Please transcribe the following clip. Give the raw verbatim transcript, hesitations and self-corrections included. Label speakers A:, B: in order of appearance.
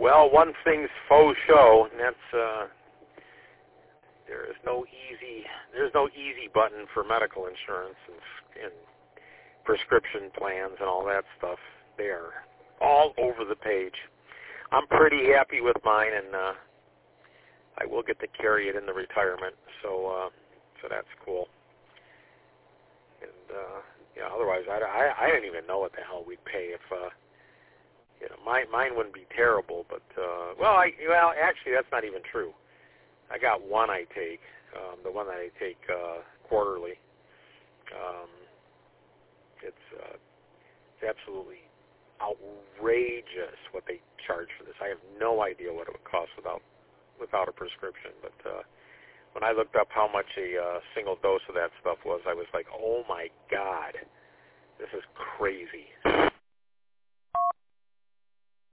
A: Well, one thing's faux show, and that's uh, there is no easy there's no easy button for medical insurance and, and prescription plans and all that stuff. They are all over the page. I'm pretty happy with mine, and uh, I will get to carry it in the retirement, so uh, so that's cool. And uh, yeah, otherwise, I, I, I didn't even know what the hell we'd pay if. Uh, You know, mine mine wouldn't be terrible, but uh, well, I well actually that's not even true. I got one I take, um, the one that I take uh, quarterly. Um, it's uh, it's absolutely outrageous what they charge for this. I have no idea what it would cost without without a prescription. But uh, when I looked up how much a uh, single dose of that stuff was, I was like, oh my God, this is crazy.